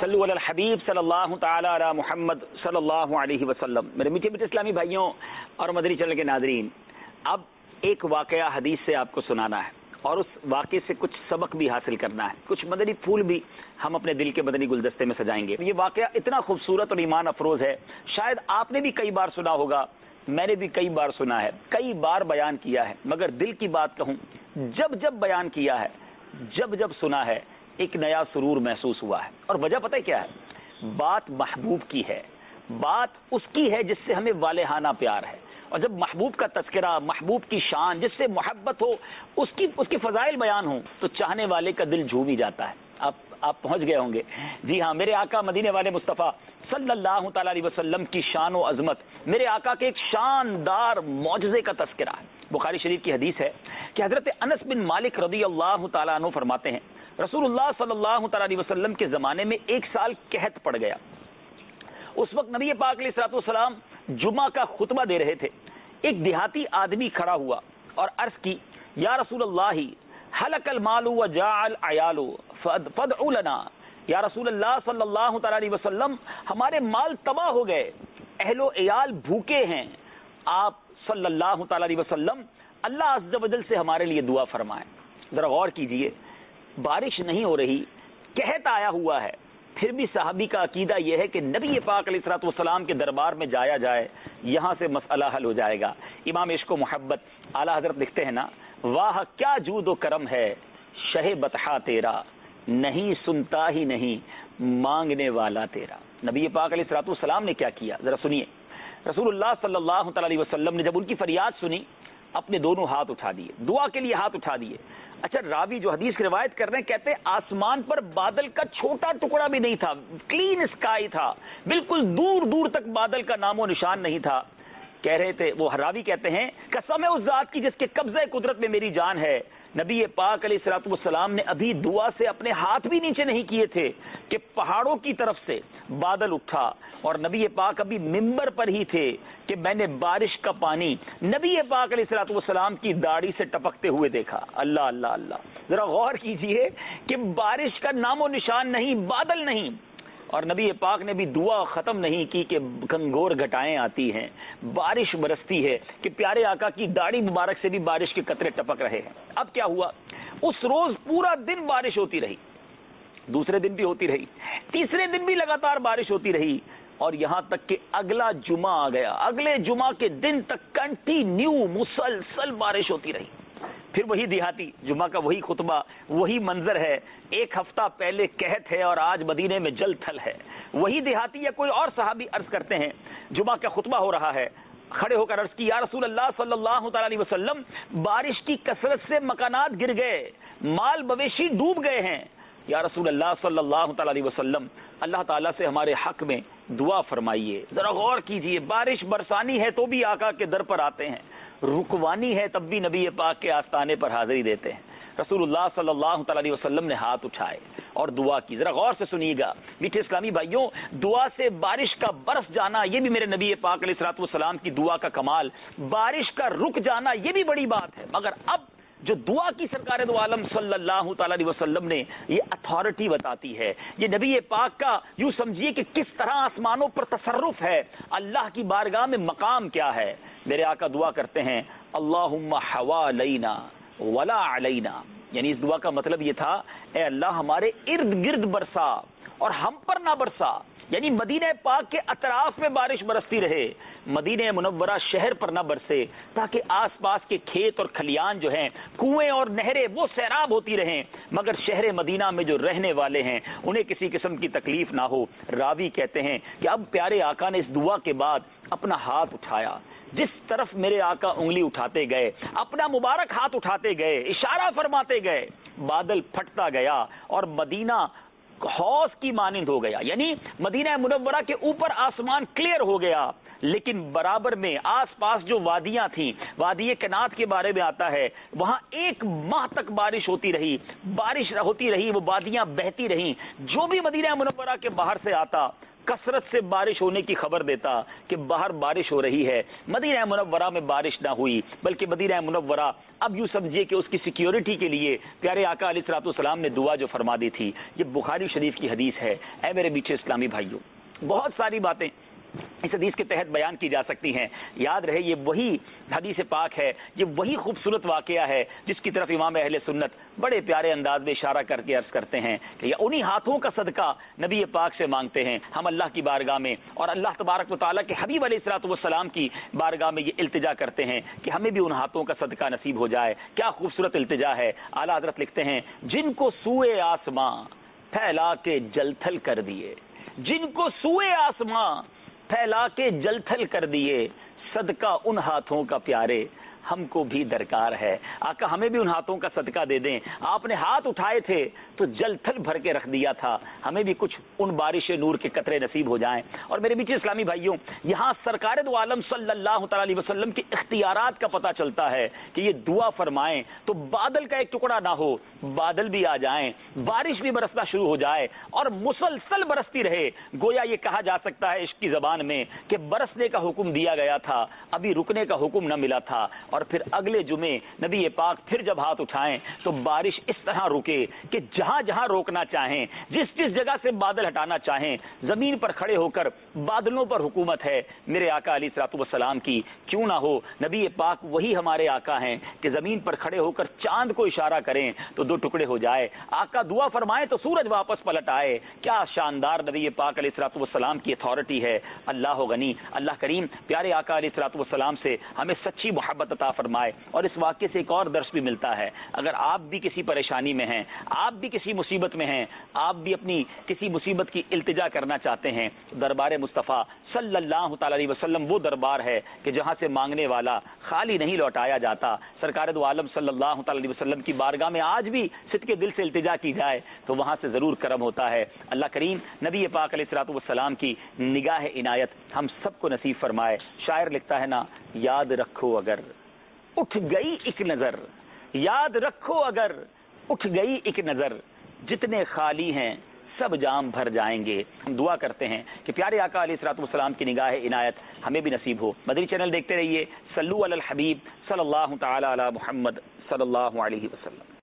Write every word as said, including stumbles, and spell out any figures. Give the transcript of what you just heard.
صلو علی الحبیب صلی اللہ تعالی علی محمد صلی اللہ علیہ وسلم۔ میرے میٹھے میٹھے اسلامی بھائیوں اور مدنی چینل کے ناظرین، اب ایک واقعہ حدیث سے آپ کو سنانا ہے اور اس واقعے سے کچھ سبق بھی حاصل کرنا ہے، کچھ مدنی پھول بھی ہم اپنے دل کے مدنی گلدستے میں سجائیں گے۔ یہ واقعہ اتنا خوبصورت اور ایمان افروز ہے، شاید آپ نے بھی کئی بار سنا ہوگا، میں نے بھی کئی بار سنا ہے، کئی بار بیان کیا ہے، مگر دل کی بات کہوں، جب جب بیان کیا ہے، جب جب سنا ہے، ایک نیا سرور محسوس ہوا ہے۔ اور وجہ پتہ ہے کیا ہے؟ بات محبوب کی ہے، بات اس کی ہے جس سے ہمیں والہانہ پیار ہے، اور جب محبوب کا تذکرہ، محبوب کی شان، جس سے محبت ہو، اس کی اس کی فضائل بیان ہوں، تو چاہنے والے کا دل جھوم ہی جاتا ہے۔ آپ آپ پہنچ گئے ہوں گے۔ جی ہاں، میرے آقا مدینے والے مصطفیٰ صلی اللہ تعالی علیہ وسلم کی شان و عظمت، میرے آقا کے ایک شاندار معجزے کا تذکرہ ہے۔ بخاری شریف کی حدیث ہے کہ حضرت انس بن مالک رضی اللہ تعالیٰ عنہ فرماتے ہیں، رسول اللہ صلی اللہ تعالی علیہ وسلم کے زمانے میں ایک سال قحط پڑ گیا۔ اس وقت نبی پاک علیہ الصلوۃ والسلام جمعہ کا خطبہ دے رہے تھے۔ ایک دیہاتی آدمی کھڑا ہوا اور عرض کی، یا رسول اللہ ہلک المال وجاع العیال فادعوا لنا۔ یا رسول اللہ صلی اللہ تعالی علیہ وسلم، ہمارے مال تباہ ہو گئے، اہل و عیال بھوکے ہیں، آپ صلی اللہ تعالی علیہ وسلم اللہ عز و جل سے ہمارے لیے دعا فرمائیں۔ ذرا غور کیجئے، بارش نہیں ہو رہی، قحط آیا ہوا ہے، پھر بھی صحابی کا عقیدہ یہ ہے کہ نبی پاک علیہ الصلوۃ والسلام کے دربار میں جایا جائے، یہاں سے مسئلہ حل ہو جائے گا۔ امام عشق و محبت اعلیٰ حضرت لکھتے ہیں نا، واہ کیا جود و کرم ہے شہ بطحا تیرا، نہیں سنتا ہی نہیں مانگنے والا تیرا۔ نبی پاک علیہ الصلوۃ والسلام نے کیا کیا، ذرا سنیے۔ رسول اللہ صلی اللہ تعالی علیہ وسلم نے جب ان کی فریاد سنی، اپنے دونوں ہاتھ اٹھا دیے، دعا کے لیے ہاتھ اٹھا دیے۔ اچھا، راوی جو حدیث کی روایت کر رہے ہیں کہتے ہیں آسمان پر بادل کا چھوٹا ٹکڑا بھی نہیں تھا، کلین اسکائی تھا، بالکل دور دور تک بادل کا نام و نشان نہیں تھا۔ کہہ رہے تھے، وہ راوی کہتے ہیں، قسم ہے اس ذات کی جس کے قبضہ قدرت میں میری جان ہے، نبی پاک علیہ الصلوۃ والسلام نے ابھی دعا سے اپنے ہاتھ بھی نیچے نہیں کیے تھے کہ پہاڑوں کی طرف سے بادل اٹھا، اور نبی پاک ابھی ممبر پر ہی تھے کہ میں نے بارش کا پانی نبی پاک علیہ الصلوۃ والسلام کی داڑھی سے ٹپکتے ہوئے دیکھا۔ اللہ اللہ اللہ، ذرا غور کیجئے کہ بارش کا نام و نشان نہیں، بادل نہیں، اور نبی پاک نے بھی دعا ختم نہیں کی کہ گھنگور گھٹائیں آتی ہیں، بارش برستی ہے، کہ پیارے آقا کی داڑھی مبارک سے بھی بارش کے قطرے ٹپک رہے ہیں۔ اب کیا ہوا، اس روز پورا دن بارش ہوتی رہی، دوسرے دن بھی ہوتی رہی، تیسرے دن بھی لگاتار بارش ہوتی رہی، اور یہاں تک کہ اگلا جمعہ آ گیا، اگلے جمعہ کے دن تک کنٹینیو مسلسل بارش ہوتی رہی۔ پھر وہی دیہاتی، جمعہ کا وہی خطبہ، وہی منظر ہے، ایک ہفتہ پہلے قحط ہے اور آج مدینے میں جل تھل ہے۔ وہی دیہاتی یا کوئی اور صحابی عرض کرتے ہیں، جمعہ کا خطبہ ہو رہا ہے، کھڑے ہو کر عرض کی، یا رسول اللہ صلی اللہ تعالی علیہ وسلم، بارش کی کثرت سے مکانات گر گئے، مال مویشی ڈوب گئے ہیں۔ یا رسول اللہ صلی اللہ تعالی علیہ وسلم، اللہ تعالیٰ سے ہمارے حق میں دعا فرمائیے۔ ذرا غور کیجئے، بارش برسانی ہے تو بھی آقا کے در پر آتے ہیں، رکوانی ہے تب بھی نبی پاک کے آستانے پر حاضری دیتے ہیں۔ رسول اللہ صلی اللہ تعالی علیہ وسلم نے ہاتھ اٹھائے اور دعا کی۔ ذرا غور سے سنیے گا میٹھے اسلامی بھائیوں، دعا سے بارش کا برس جانا یہ بھی میرے نبی پاک علیہ الصلوۃ والسلام کی دعا کا کمال، بارش کا رک جانا یہ بھی بڑی بات ہے، مگر اب جو دعا کی سرکار دو عالم صلی اللہ تعالی علیہ وسلم نے یہ اتھارٹی بتاتی ہے، یہ نبی پاک کا یوں سمجھیے کہ کس طرح آسمانوں پر تصرف ہے، اللہ کی بارگاہ میں مقام کیا ہے۔ میرے آقا دعا کرتے ہیں، اللہم حوالینا ولا علینا، یعنی اس دعا کا مطلب یہ تھا، اے اللہ ہمارے ارد گرد برسا اور ہم پر نہ برسا، یعنی مدینہ پاک کے اطراف میں بارش برستی رہے، مدینہ منورہ شہر پر نہ برسے، تاکہ آس پاس کے کھیت اور کھلیان جو ہیں، کنویں اور نہریں وہ سیراب ہوتی رہیں، مگر شہر مدینہ میں جو رہنے والے ہیں انہیں کسی قسم کی تکلیف نہ ہو۔ راوی کہتے ہیں کہ اب پیارے آقا نے اس دعا کے بعد اپنا ہاتھ اٹھایا، جس طرف میرے آقا انگلی اٹھاتے گئے، اپنا مبارک ہاتھ اٹھاتے گئے، اشارہ فرماتے گئے، بادل پھٹتا گیا اور مدینہ حوض کی مانند ہو گیا، یعنی مدینہ منورہ کے اوپر آسمان کلیئر ہو گیا، لیکن برابر میں آس پاس جو وادیاں تھیں، وادی کنات کے بارے میں آتا ہے، وہاں ایک ماہ تک بارش ہوتی رہی، بارش ہوتی رہی، وہ وادیاں بہتی رہیں، جو بھی مدینہ منورہ کے باہر سے آتا کثرت سے بارش ہونے کی خبر دیتا کہ باہر بارش ہو رہی ہے. مدینہ منورہ میں بارش نہ ہوئی بلکہ مدینہ منورہ اب یوں سمجھیے کہ اس کی سیکیورٹی کے لیے پیارے آقا علیہ الصلوۃ والسلام نے دعا جو فرما دی تھی. یہ بخاری شریف کی حدیث ہے. اے میرے میٹھے اسلامی بھائیوں، بہت ساری باتیں اس حدیث کے تحت بیان کی جا سکتی ہیں. یاد رہے یہ وہی حدیث پاک ہے، یہ وہی خوبصورت واقعہ ہے جس کی طرف امام اہل سنت بڑے پیارے انداز میں اشارہ کر کے عرض کرتے ہیں کہ یہ انہی ہاتھوں کا صدقہ نبی پاک سے مانگتے ہیں ہم اللہ کی بارگاہ میں، اور اللہ تبارک و تعالیٰ کے حبیب علیہ الصلوۃ والسلام کی بارگاہ میں یہ التجا کرتے ہیں کہ ہمیں بھی ان ہاتھوں کا صدقہ نصیب ہو جائے. کیا خوبصورت التجا ہے. اعلیٰ حضرت لکھتے ہیں جن کو سوئے آسماں پھیلا کے جل تھل کر دیے، جن کو سوئے آسماں پھیلا کے جل تھل کر دیے، صدقہ ان ہاتھوں کا پیارے ہم کو بھی درکار ہے. آقا ہمیں بھی ان ہاتھوں کا صدقہ دے دیں. آپ نے ہاتھ اٹھائے تھے تو جل تھل بھر کے رکھ دیا تھا، ہمیں بھی کچھ ان بارش نور کے قطرے نصیب ہو جائیں. اور میرے میٹھے اسلامی بھائیوں، یہاں سرکار دو عالم صلی اللہ تعالی علیہ وسلم کے اختیارات کا پتہ چلتا ہے کہ یہ دعا فرمائیں تو بادل کا ایک ٹکڑا نہ ہو، بادل بھی آ جائیں، بارش بھی برسنا شروع ہو جائے اور مسلسل برستی رہے. گویا یہ کہا جا سکتا ہے عشق کی زبان میں کہ برسنے کا حکم دیا گیا تھا، ابھی رکنے کا حکم نہ ملا تھا. اور پھر اگلے جمعے نبی پاک پھر جب ہاتھ اٹھائیں تو بارش اس طرح رکے کہ جہاں جہاں روکنا چاہیں، جس جس جگہ سے بادل ہٹانا چاہیں، زمین پر کھڑے ہو کر بادلوں پر حکومت ہے میرے آقا علیہ الصلوۃ والسلام کی. کیوں نہ ہو، نبی پاک وہی ہمارے آقا ہیں کہ زمین پر کھڑے ہو کر چاند کو اشارہ کریں تو دو ٹکڑے ہو جائے، آقا دعا فرمائیں تو سورج واپس پلٹ آئے. کیا شاندار نبی پاک علیہ الصلوۃ والسلام کی اتھارٹی ہے. اللہ غنی، اللہ کریم پیارے آقا علیہ الصلوۃ والسلام سے ہمیں سچی محبت عطا فرمائے. اور اس واقعے سے ایک اور درس بھی ملتا ہے، اگر آپ بھی کسی پریشانی میں ہیں، آپ بھی کسی مصیبت میں ہیں، آپ بھی اپنی کسی مصیبت کی التجا کرنا چاہتے ہیں، دربار مصطفیٰ صلی اللہ تعالی علیہ وسلم وہ دربار ہے کہ جہاں سے مانگنے والا خالی نہیں لوٹایا جاتا. سرکار دو عالم صلی اللہ تعالی علیہ وسلم کی بارگاہ میں آج بھی صدقے دل سے التجا کی جائے تو وہاں سے ضرور کرم ہوتا ہے. اللہ کریم نبی پاک علیہ الصلوۃ والسلام کی نگاہ عنایت ہم سب کو نصیب فرمائے. شاعر لکھتا ہے نا، یاد رکھو اگر اٹھ گئی ایک نظر، یاد رکھو اگر اٹھ گئی ایک نظر، جتنے خالی ہیں سب جام بھر جائیں گے. ہم دعا کرتے ہیں کہ پیارے آقا علیہ الصلوۃ والسلام کی نگاہ عنایت ہمیں بھی نصیب ہو. مدنی چینل دیکھتے رہیے. صلو علی الحبیب صلی اللہ تعالی علی محمد صلی اللہ علیہ وسلم.